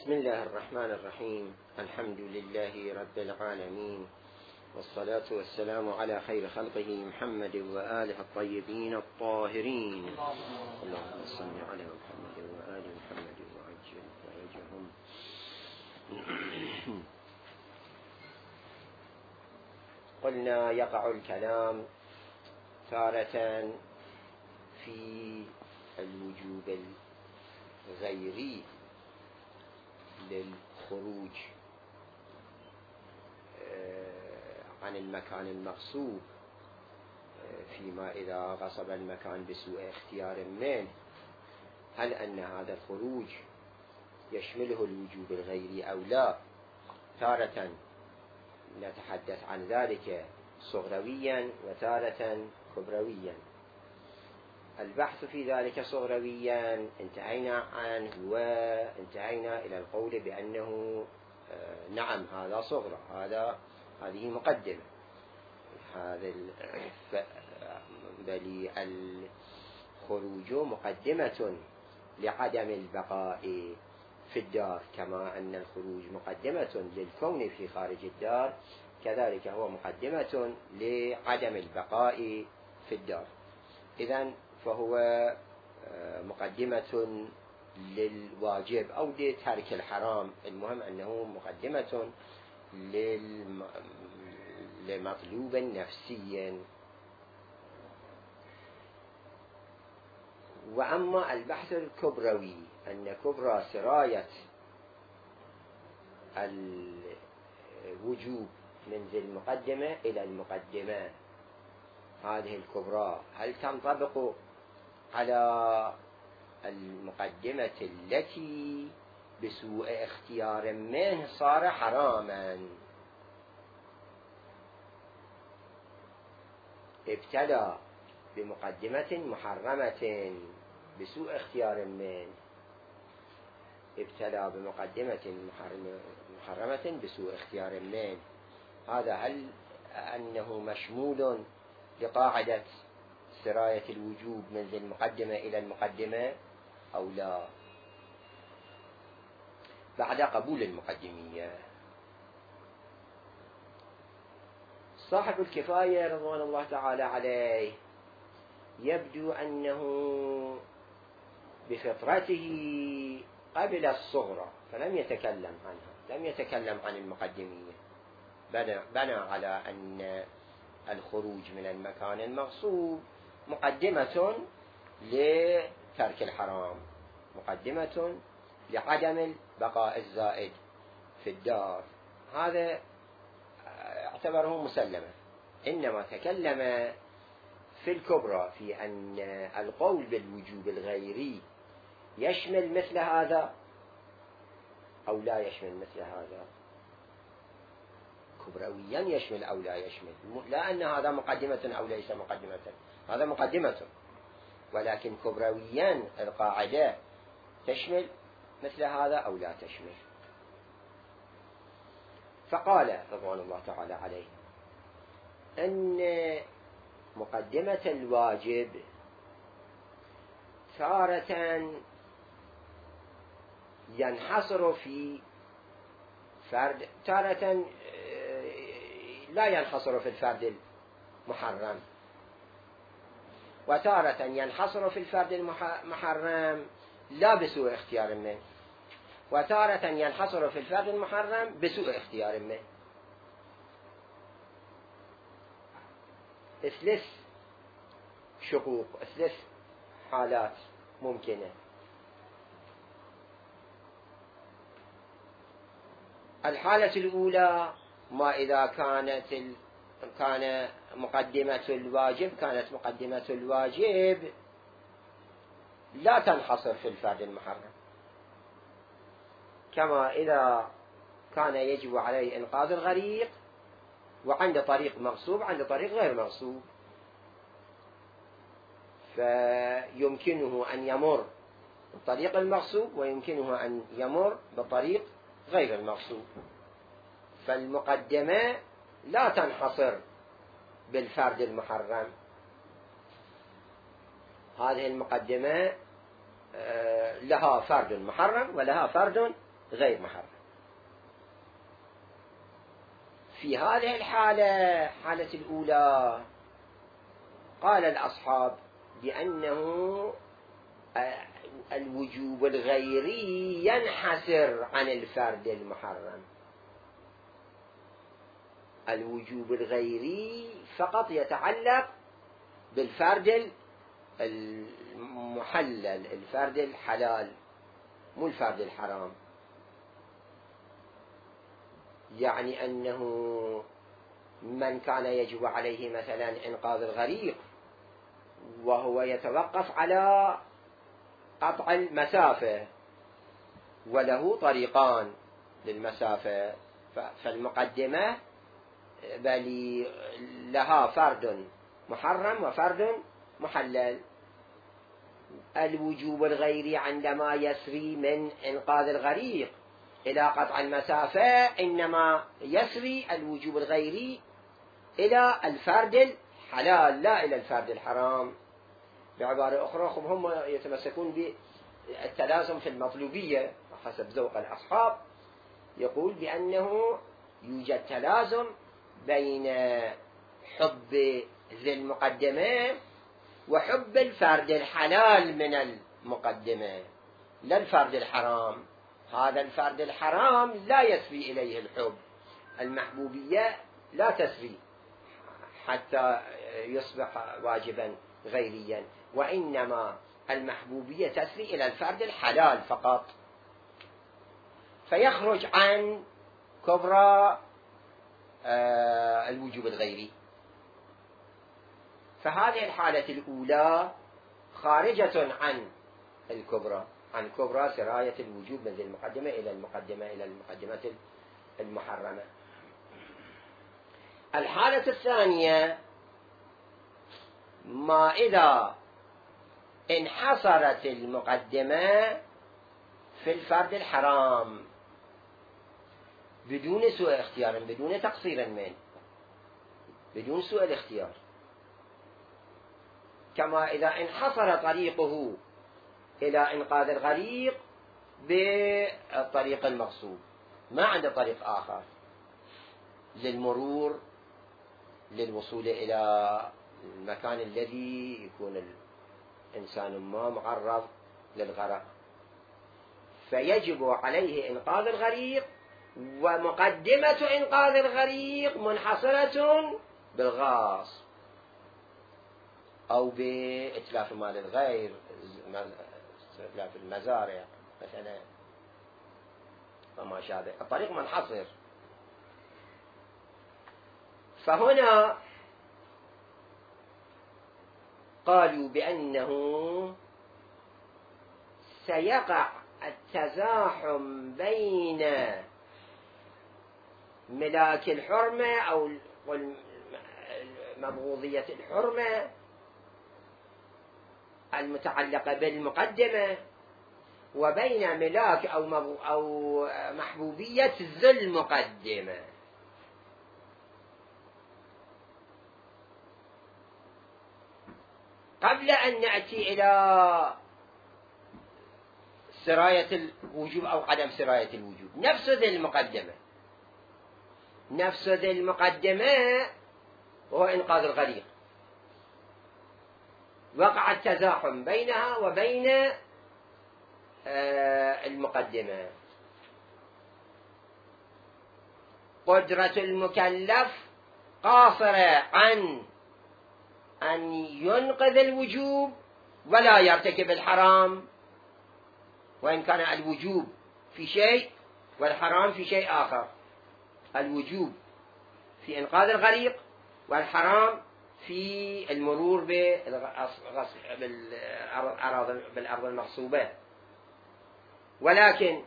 بسم الله الرحمن الرحيم. الحمد لله رب العالمين، والصلاة والسلام على خير خلقه محمد وآله الطيبين الطاهرين. اللهم صل على محمد وآل محمد وعجل فرجهم. قلنا يقع الكلام تارة في الوجوب الغيري للخروج عن المكان المغصوب، فيما إذا غصب المكان بسوء اختيار منه، هل أن هذا الخروج يشمله الوجوب الغيري أو لا؟ تارة نتحدث عن ذلك صغرويا وتارة كبرويا. البحث في ذلك صغرويا انتهينا عنه وانتهينا إلى القول بأنه نعم هذا صغرى، هذه مقدمة، بل الخروج مقدمة لعدم البقاء في الدار، كما أن الخروج مقدمة للكون في خارج الدار، كذلك هو مقدمة لعدم البقاء في الدار. إذن فهو مقدمة للواجب أو لترك الحرام، المهم أنه مقدمة لمطلوب نفسي. وأما البحث الكبروي، أن كبرى سراية الوجوب من ذي المقدمة إلى المقدمة، هذه الكبرى هل تنطبق على المقدمة التي بسوء اختيار منه صار حراما، ابتلى بمقدمة محرمة بسوء اختيار منه، ابتلى بمقدمة محرمة بسوء اختيار منه، هذا هل أنه مشمول لقاعدة سراية الوجوب من ذي المقدمة إلى المقدمة أو لا؟ بعد قبول المقدمية، صاحب الكفاية رضوان الله تعالى عليه يبدو أنه بفطرته قبل الصغرى فلم يتكلم عنها، لم يتكلم عن المقدمية، بنى على أن الخروج من المكان المغصوب مقدمة لترك الحرام، مقدمة لعدم البقاء الزائد في الدار، هذا اعتبره مسلما. إنما تكلم في الكبرى في أن القول بالوجوب الغيري يشمل مثل هذا أو لا يشمل مثل هذا، كبرويا يشمل أو لا يشمل، لا أن هذا مقدمة أو ليس مقدمة، هذا مقدمة، ولكن كبرويا القاعدة تشمل مثل هذا أو لا تشمل. فقال رضوان الله تعالى عليه أن مقدمة الواجب تارة ينحصر في فرد، تارة لا ينحصر في الفرد المحرم، وتارة ينحصر في الفرد المحرم لا بسوء اختيار منه، وتارة ينحصر في الفرد المحرم بسوء اختيار منه. ثلاث شقوق، ثلاث حالات ممكنة. الحالة الأولى ما إذا كان مقدمة الواجب، كانت مقدمة الواجب لا تنحصر في الفرد المحرم، كما إذا كان يجب عليه إنقاذ الغريق وعند طريق مغصوب عند طريق غير مغصوب، فيمكنه أن يمر بالطريق المغصوب ويمكنه أن يمر بالطريق غير المغصوب، فالمقدمة لا تنحصر بالفرد المحرم، هذه المقدمة لها فرد محرم ولها فرد غير محرم. في هذه الحالة، حالة الأولى، قال الأصحاب بأنه الوجوب الغيري ينحسر عن الفرد المحرم. الوجوب الغيري فقط يتعلق بالفرد المحلل، الفرد الحلال، مو الفرد الحرام. يعني أنه من كان يجب عليه مثلا إنقاذ الغريق وهو يتوقف على قطع المسافة وله طريقان للمسافة، فالمقدمة بل لها فرد محرم وفرد محلل. الوجوب الغيري عندما يسري من إنقاذ الغريق إلى قطع المسافة إنما يسري الوجوب الغيري إلى الفرد الحلال لا إلى الفرد الحرام. بعبارة أخرى هم يتمسكون بالتلازم في المطلوبية حسب ذوق الأصحاب، يقول بأنه يوجد تلازم بين حب ذي المقدمة وحب الفرد الحلال من المقدمة لا الفرد الحرام. هذا الفرد الحرام لا يسري إليه الحب، المحبوبية لا تسري حتى يصبح واجبا غيريا، وإنما المحبوبية تسري إلى الفرد الحلال فقط، فيخرج عن كبرى الوجوب الغيري. فهذه الحالة الأولى خارجة عن الكبرى، عن كبرى سراية الوجوب من ذي المقدمة إلى المقدمة المحرمة. الحالة الثانية ما إذا انحصرت المقدمة في الفرد الحرام بدون سوء اختيار، بدون تقصير منه، بدون سوء الاختيار، كما إذا انحصر طريقه إلى إنقاذ الغريق بالطريق المقصود، ما عنده طريق آخر للمرور للوصول إلى المكان الذي يكون الإنسان ما معرض للغرق، فيجب عليه إنقاذ الغريق، ومقدمة إنقاذ الغريق منحصرة بالغاص أو بإتلاف مال الغير، إتلاف المزارع مثلا وما شابه، الطريق منحصر. فهنا قالوا بأنه سيقع التزاحم بين ملاك الحرمة أو مبغوضية الحرمة المتعلقة بالمقدمة وبين ملاك أو محبوبية ذي المقدمة. قبل أن نأتي إلى سراية الوجوب أو عدم سراية الوجوب، نفس ذي المقدمة وهو إنقاذ الغريق، وقع التزاحم بينها وبين المقدمة. قدرة المكلف قاصرة عن أن ينقذ الوجوب ولا يرتكب الحرام، وإن كان الوجوب في شيء والحرام في شيء آخر. الوجوب في إنقاذ الغريق والحرام في المرور بالأرض المغصوبة. ولكن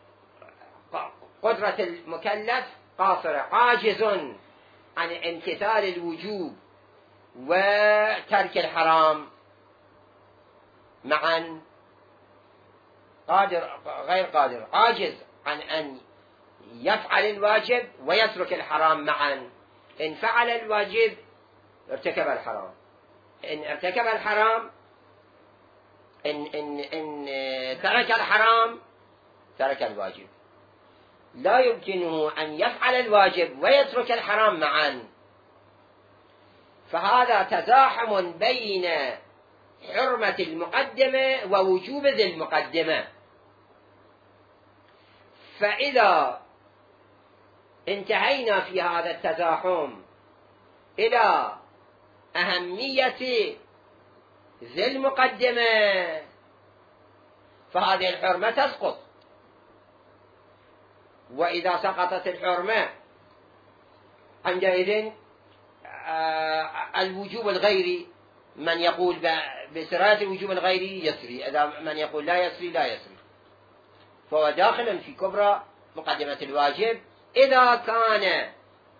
قدرة المكلف قاصرة، عاجز عن امتثال الوجوب وترك الحرام معا، غير قادر، عاجز عن أن يفعل الواجب ويترك الحرام معا. إن فعل الواجب ارتكب الحرام، إن ارتكب الحرام إن ترك الحرام ترك الواجب. لا يمكنه أن يفعل الواجب ويترك الحرام معا، فهذا تزاحم بين حرمة المقدمة ووجوب ذي المقدمة. فإذا انتهينا في هذا التزاحم إلى أهمية ذي المقدمة فهذه الحرمة تسقط. وإذا سقطت الحرمة عندئذ الوجوب الغيري، من يقول بسراية الوجوب الغيري يسري، إذا من يقول لا يسري لا يسري، فهو داخل في كبرى مقدمة الواجب إذا كان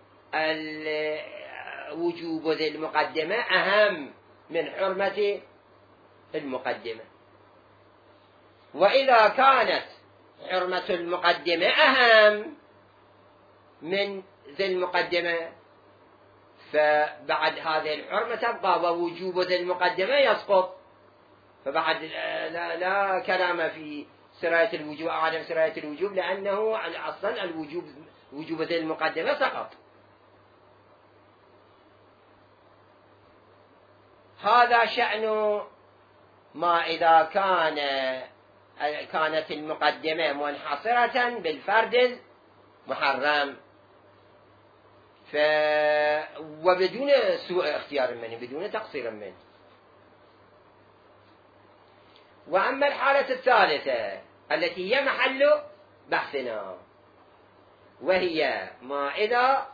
وجوب ذي المقدمة أهم من حرمة المقدمة. وإذا كانت حرمة المقدمة أهم من ذي المقدمة فبعد هذه الحرمة تبقى ووجوب ذي المقدمة يسقط، فبعد لا كلام في سراية الوجوب أو عدم سراية الوجوب، لأنه أصلا وجوب ذي المقدمة سقط. هذا شأن ما إذا كانت المقدمة منحصرة بالفرد المحرم وبدون سوء اختيار منه، بدون تقصير منه. وأما الحالة الثالثة التي هي محل بحثنا، وهي ما إذا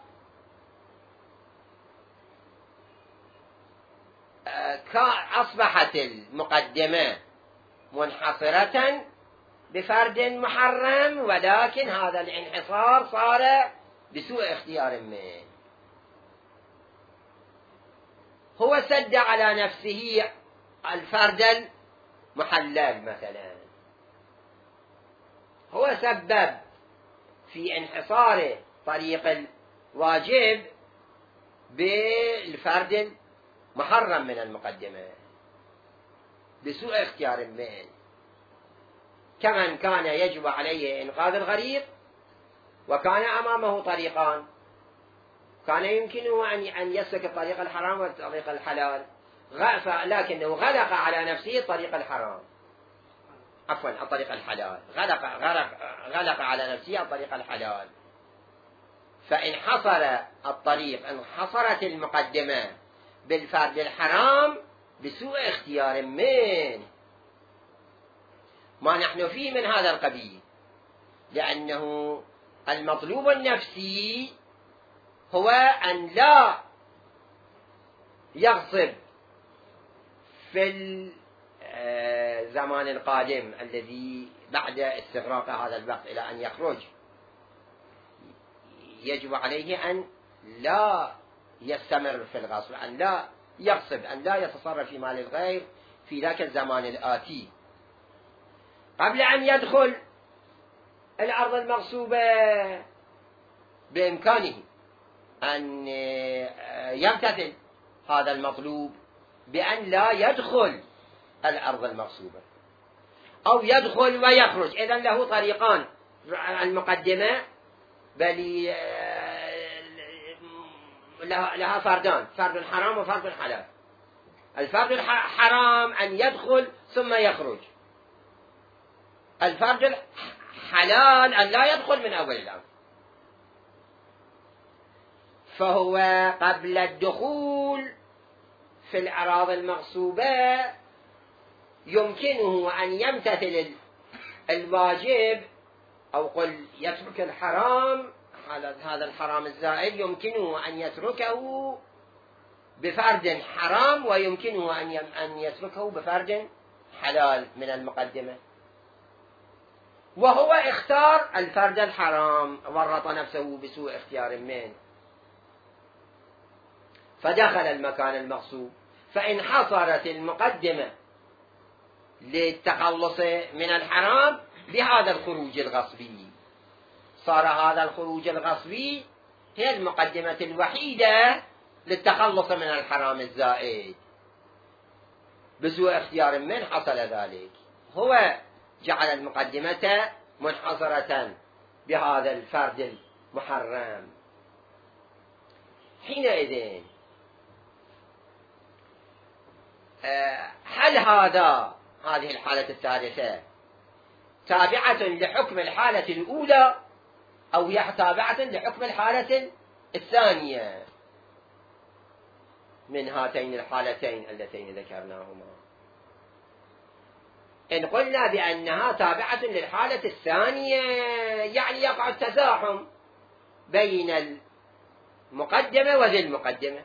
أصبحت المقدمة منحصرة بفرد محرم، ولكن هذا الانحصار صار بسوء اختيار منه. هو سد على نفسه الفرد المحلل مثلا، هو سبب في انحصار طريق الواجب بالفرد المحرم من المقدمة بسوء اختيار منه، كمن كان يجب عليه إنقاذ الغريق وكان أمامه طريقان، كان يمكنه أن يسلك الطريق الحرام والطريق الحلال، لكنه غلق على نفسه الطريق الحرام، عفوا الطريق الحلال، غلق على نفسه الطريق الحلال، فانحصر الطريق، انحصرت المقدمة بالفرد الحرام بسوء اختيار منه. ما نحن فيه من هذا القبيل، لأنه المطلوب النفسي هو أن لا يغصب في الزمان القادم الذي بعد استغراق هذا الوقت إلى أن يخرج، يجب عليه أن لا يستمر في الغصب، أن لا يغصب، أن لا يتصرف في مال الغير في ذاك الزمان الآتي، قبل أن يدخل الأرض المغصوبة بإمكانه أن يمتثل هذا المطلوب بأن لا يدخل الأرض المغصوبة، أو يدخل ويخرج. إذن له طريقان، المقدمة بل لها فردان، فرد حرام وفرد حلال. الفرد الحرام أن يدخل ثم يخرج، الفرد الحلال أن لا يدخل من أول الأمر. فهو قبل الدخول في الأراضي المغصوبة يمكنه أن يمتثل الواجب، أو قل يترك الحرام، هذا الحرام الزائد يمكنه أن يتركه بفرد حرام، ويمكنه أن يتركه بفرد حلال من المقدمة. وهو اختار الفرد الحرام، ورط نفسه بسوء اختيار منه، فدخل المكان المغصوب، فانحصرت المقدمة للتخلص من الحرام بهذا الخروج الغصبي. صار هذا الخروج الغصبي هي المقدمة الوحيدة للتخلص من الحرام الزائد، بسوء اختيار من حصل ذلك. هو جعل المقدمة منحصرة بهذا الفرد المحرم. حينئذ هل هذه الحالة الثالثة تابعة لحكم الحالة الأولى أو هي تابعة لحكم الحالة الثانية من هاتين الحالتين اللتين ذكرناهما؟ إن قلنا بأنها تابعة للحالة الثانية يعني يقع التزاحم بين المقدمة وذي المقدمة،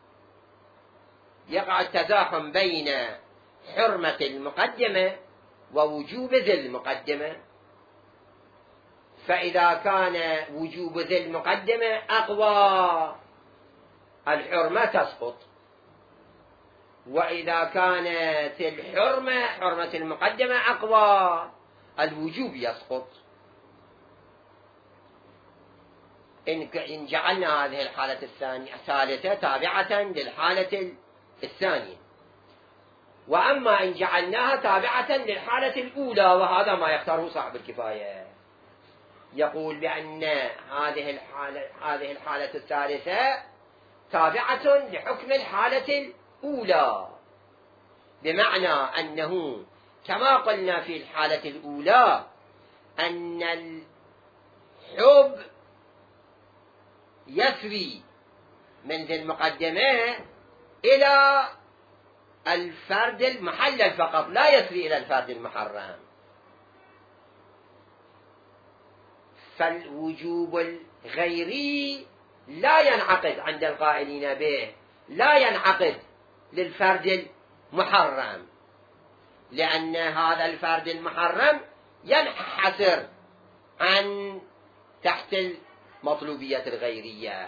يقع التزاحم بين حرمة المقدمة ووجوب ذي المقدمة. فإذا كان وجوب ذي المقدمة أقوى الحرمة تسقط، وإذا كانت الحرمة حرمة المقدمة أقوى الوجوب يسقط. إن جعلنا هذه الحالة الثالثة تابعة للحالة الثانية، وأما إن جعلناها تابعة للحالة الأولى، وهذا ما يختاره صاحب الكفاية، يقول بأن هذه الحالة الثالثة تابعة لحكم الحالة الأولى، بمعنى أنه كما قلنا في الحالة الأولى أن الحب يسري من ذي المقدمة إلى الفرد المحلل فقط، لا يسري إلى الفرد المحرم. فالوجوب الغيري لا ينعقد عند القائلين به، لا ينعقد للفرد المحرم، لأن هذا الفرد المحرم ينحصر عن تحت المطلوبية الغيرية.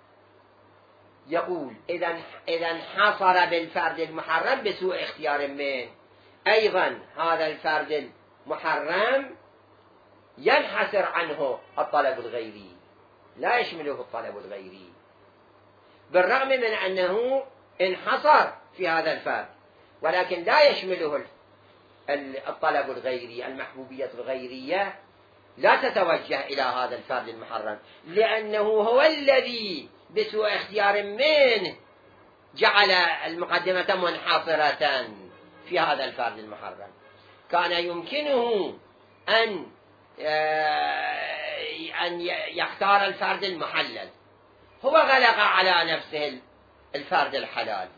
يقول إذا انحصر بالفرد المحرم بسوء اختيار منه، أيضا هذا الفرد المحرم ينحصر عنه الطلب الغيري، لا يشمله الطلب الغيري، بالرغم من أنه انحصر في هذا الفرد، ولكن لا يشمله الطلب الغيري. المحبوبية الغيرية لا تتوجه إلى هذا الفرد المحرم، لأنه هو الذي بسوء اختيار منه جعل المقدمة منحصرة في هذا الفرد المحرم. كان يمكنه أن يختار الفرد المحلل، هو غلق على نفسه الفرد الحلال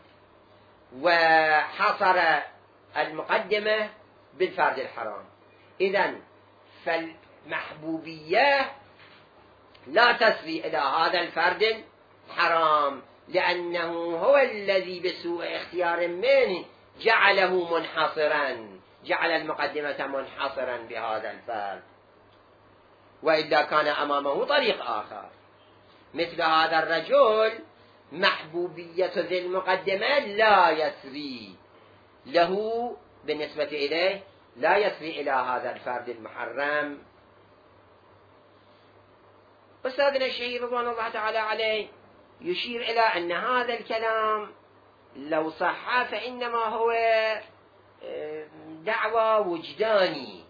وحصر المقدمة بالفرد الحرام. إذن فالمحبوبية لا تسري إلى هذا الفرد الحرام، لأنه هو الذي بسوء اختيار منه جعله منحصرا، جعل المقدمة منحصرا بهذا الفرد. وإذا كان أمامه طريق آخر مثل هذا الرجل، محبوبية ذي المقدمة لا يسري له، بالنسبة إليه لا يسري إلى هذا الفرد المحرم. أستاذنا الشهير رضوان الله تعالى عليه يشير إلى أن هذا الكلام لو صح فإنما هو دعوى وجداني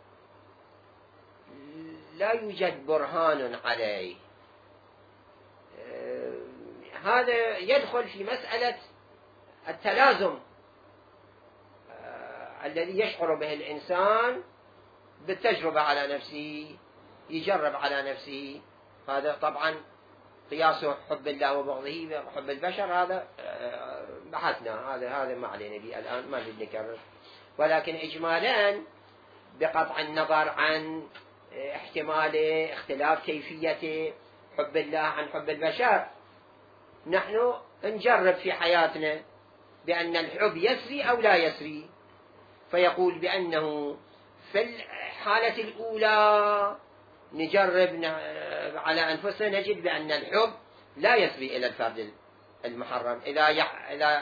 لا يوجد برهان عليه. هذا يدخل في مسألة التلازم الذي يشعر به الإنسان بالتجربة على نفسه، يجرب على نفسه. هذا طبعا قياس حب الله وبغضه وحب البشر، هذا بحثنا، هذا ما علينا به الآن، ما نريد نكرر. ولكن إجمالا بقطع النظر عن احتمال اختلاف كيفية حب الله عن حب البشر، نحن نجرب في حياتنا بأن الحب يسري أو لا يسري. فيقول بأنه في الحالة الأولى نجرب على أنفسنا، نجد بأن الحب لا يسري إلى الفرد المحرم. إذا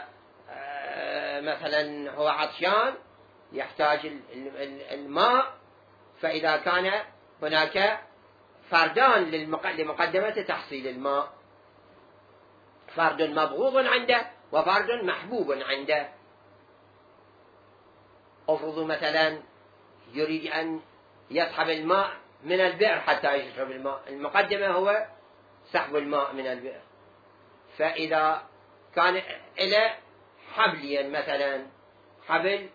مثلا هو عطشان يحتاج الماء، فإذا كان هناك فردان لمقدمة تحصيل الماء، فرد مبغوض عنده وفرد محبوب عنده. افرضوا مثلا يريد أن يسحب الماء من البئر حتى يشرب الماء. المقدمة هو سحب الماء من البئر. فإذا كان إلى حبليا مثلا، حبل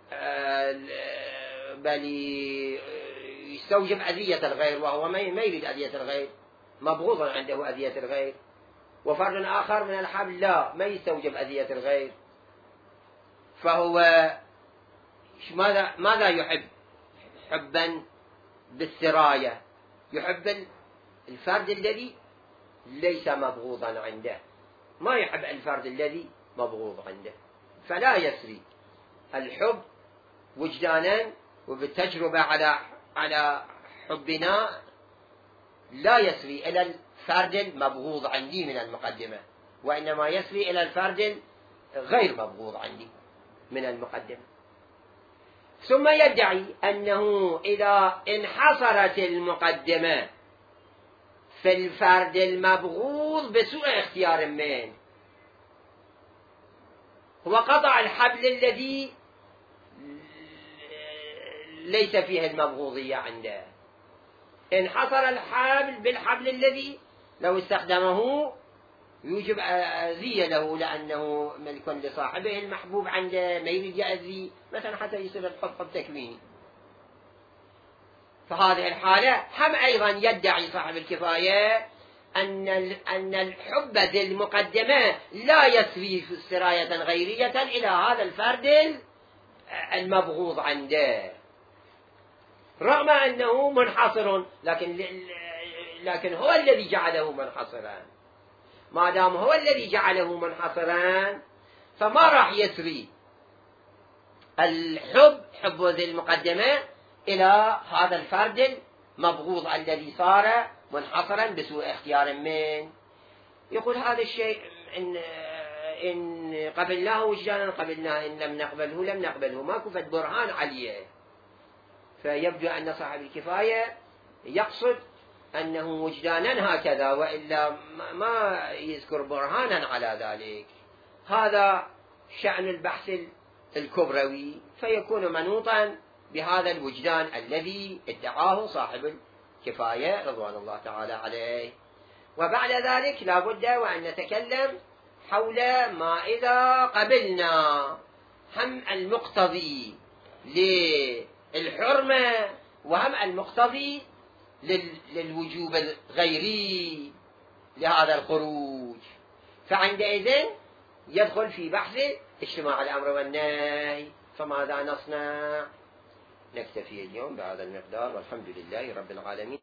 بل يستوجب أذية الغير، وهو ما يريد أذية الغير، مبغوض عنده أذية الغير، وفرد آخر من الحبل لا، ما يستوجب أذية الغير، فهو ماذا يحب؟ حبا بالسراية، يحب الفرد الذي ليس مبغوضا عنده، ما يحب الفرد الذي مبغوض عنده. فلا يسري الحب وجدانا وبالتجربة على حبنا، لا يسري إلى الفرد المبغوض عندي من المقدمة، وإنما يسري إلى الفرد غير مبغوض عندي من المقدمة. ثم يدعي أنه إذا انحصرت المقدمة في الفرد المبغوض بسوء اختيار من، وقطع الحبل الذي ليس فيه المبغوضية عنده، انحصر الحبل بالحبل الذي لو استخدمه يوجب أذية له، لأنه ملك لصاحبه المحبوب عنده، ما يريد يأذي مثلا حتى يصير الحب تكويني. فهذه الحالة هم أيضا يدعي صاحب الكفاية أن الحب ذي المقدمة لا يسري سراية غيرية إلى هذا الفرد المبغوض عنده، رغم أنه منحصر، لكن هو الذي جعله منحصرا. ما دام هو الذي جعله منحصرا فما راح يسري الحب، حب ذي المقدمة، إلى هذا الفرد المبغوض الذي صار منحصرا بسوء اختيار من. يقول هذا الشيء إن قبلناه وجدانا قبلناه، إن لم نقبله لم نقبله، ماكو فد برهان عليه. فيبدو أن صاحب الكفاية يقصد أنه وجدانا هكذا، وإلا ما يذكر برهانا على ذلك. هذا شأن البحث الكبروي، فيكون منوطا بهذا الوجدان الذي ادعاه صاحب الكفاية رضوان الله تعالى عليه. وبعد ذلك لا بد وأن نتكلم حول ما إذا قبلنا هم المقتضي للحرمة وهم المقتضي للوجوب الغيري لهذا الخروج، فعندئذ يدخل في بحث اجتماع الأمر والنهي. فماذا نصنع؟ نكتفي اليوم بهذا المقدار، والحمد لله رب العالمين.